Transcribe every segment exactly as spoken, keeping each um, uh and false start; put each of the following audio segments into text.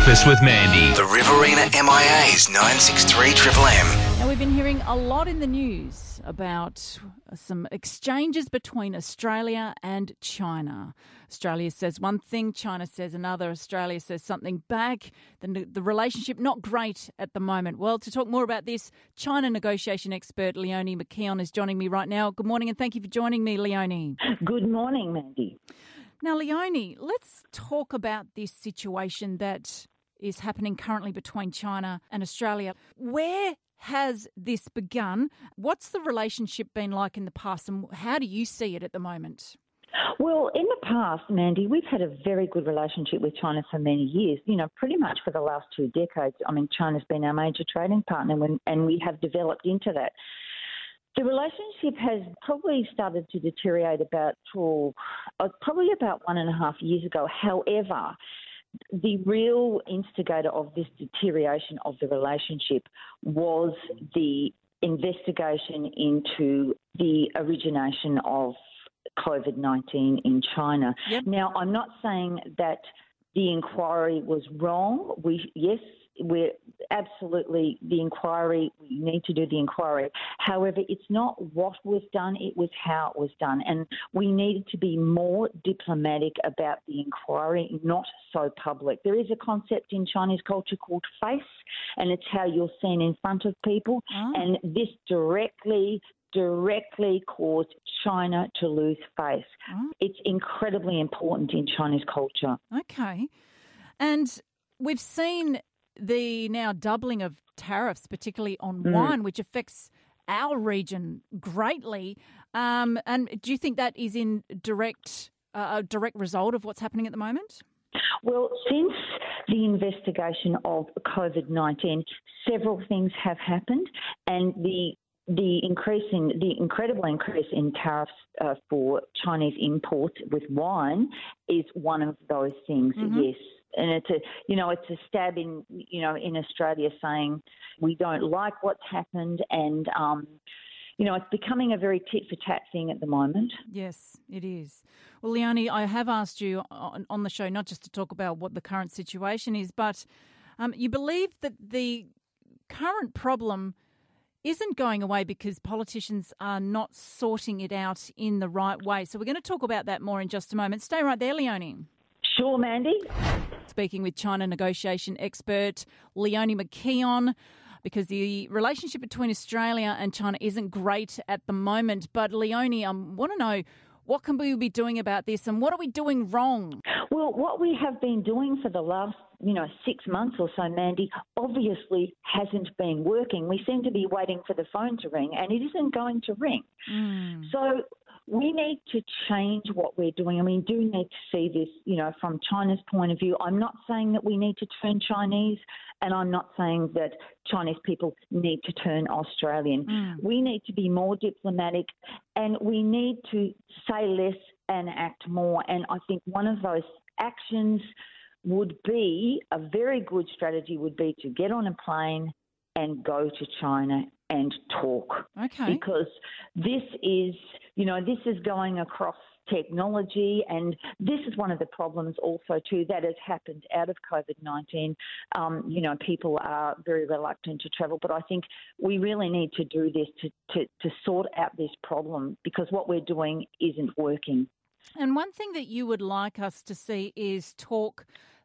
Breakfast with Mandy. The Riverina M I A's nine six three Triple M. Now, we've been hearing a lot in the news about some exchanges between Australia and China. Australia says one thing, China says another. Australia says something back. The, the relationship not great at the moment. Well, to talk more about this, China negotiation expert Leonie McKeon is joining me right now. Good morning and thank you for joining me, Leonie. Good morning, Mandy. Now, Leonie, let's talk about this situation that is happening currently between China and Australia. Where has this begun? What's the relationship been like in the past and how do you see it at the moment? Well, in the past, Mandy, we've had a very good relationship with China for many years, you know, pretty much for the last two decades. I mean, China's been our major trading partner and we have developed into that. The relationship has probably started to deteriorate about oh, probably about one and a half years ago. However, the real instigator of this deterioration of the relationship was the investigation into the origination of COVID nineteen in China. Yep. Now, I'm not saying that the inquiry was wrong. We yes, we're absolutely the inquiry. We need to do the inquiry. However, it's not what was done; it was how it was done, and we needed to be more diplomatic about the inquiry, not so public. There is a concept in Chinese culture called face, and it's how you're seen in front of people, oh. and this directly. directly caused China to lose face. Oh. It's incredibly important in Chinese culture. Okay. And we've seen the now doubling of tariffs, particularly on Mm. wine, which affects our region greatly. Um, and do you think that is in direct uh, a direct result of what's happening at the moment? Well, since the investigation of COVID nineteen, several things have happened, and the The increase in the incredible increase in tariffs uh, for Chinese imports with wine is one of those things. Mm-hmm. Yes, and it's a you know it's a stab in you know in Australia saying we don't like what's happened, and um, you know it's becoming a very tit for tat thing at the moment. Yes, it is. Well, Leonie, I have asked you on, on the show not just to talk about what the current situation is, but um, you believe that the current problem isn't going away because politicians are not sorting it out in the right way. So we're going to talk about that more in just a moment. Stay right there, Leonie. Sure, Mandy. Speaking with China negotiation expert Leonie McKeon, because the relationship between Australia and China isn't great at the moment. But Leonie, I want to know, what can we be doing about this and what are we doing wrong? Well, what we have been doing for the last, you know, six months or so, Mandy, obviously hasn't been working. We seem to be waiting for the phone to ring and it isn't going to ring. Mm. So we need to change what we're doing, and we do need to see this, you know, from China's point of view. I'm not saying that we need to turn Chinese, and I'm not saying that Chinese people need to turn Australian. Mm. We need to be more diplomatic, and we need to say less and act more. And I think one of those actions would be, a very good strategy would be to get on a plane and go to China and talk. Okay. Because this is, you know, this is going across technology, and this is one of the problems also too that has happened out of COVID nineteen. Um, you know, people are very reluctant to travel, but I think we really need to do this to, to, to sort out this problem, because what we're doing isn't working. And one thing that you would like us to see is talk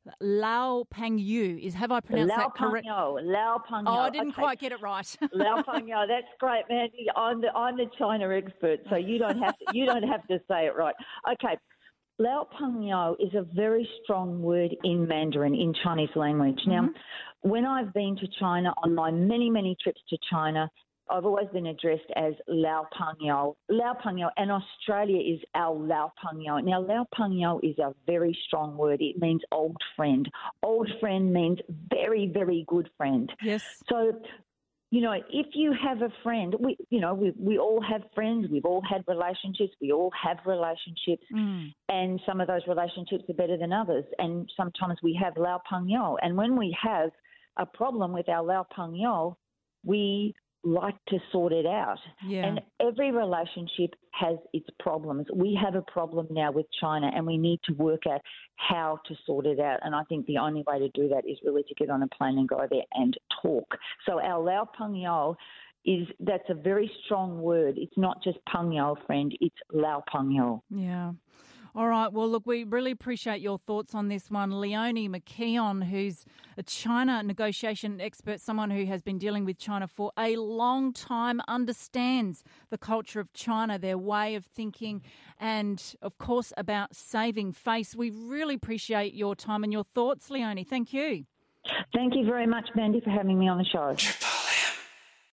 Lao Pangyu. Is have I pronounced Lao that correct? Pangyo, Lao Pangyo. Oh, I didn't okay. quite get it right. Lao Pangyo, that's great, Mandy. I'm the I'm the China expert, so you don't have to, you don't have to say it right. Okay. Lao Pangyo is a very strong word in Mandarin, in Chinese language. Now, Mm-hmm. when I've been to China on my many, many trips to China, I've always been addressed as Lao Pangyo. Lao Pangyo, and Australia is our Lao Pangyo. Now, Lao Pangyo is a very strong word. It means old friend. Old friend means very, very good friend. Yes. So, you know, if you have a friend, we, you know, we, we all have friends. We've all had relationships. We all have relationships. Mm. And some of those relationships are better than others. And sometimes we have Lao Pangyo. And when we have a problem with our Lao Pangyo, we like to sort it out. Yeah. And every relationship has its problems. We have a problem now with China, and we need to work out how to sort it out. And I think the only way to do that is really to get on a plane and go there and talk. So our Lao Peng Yao is, that's a very strong word. It's not just Peng Yao, friend. It's Lao Peng Yao. Yeah. All right. Well, look, we really appreciate your thoughts on this one. Leonie McKeon, who's a China negotiation expert, someone who has been dealing with China for a long time, understands the culture of China, their way of thinking, and, of course, about saving face. We really appreciate your time and your thoughts, Leonie. Thank you. Thank you very much, Mandy, for having me on the show.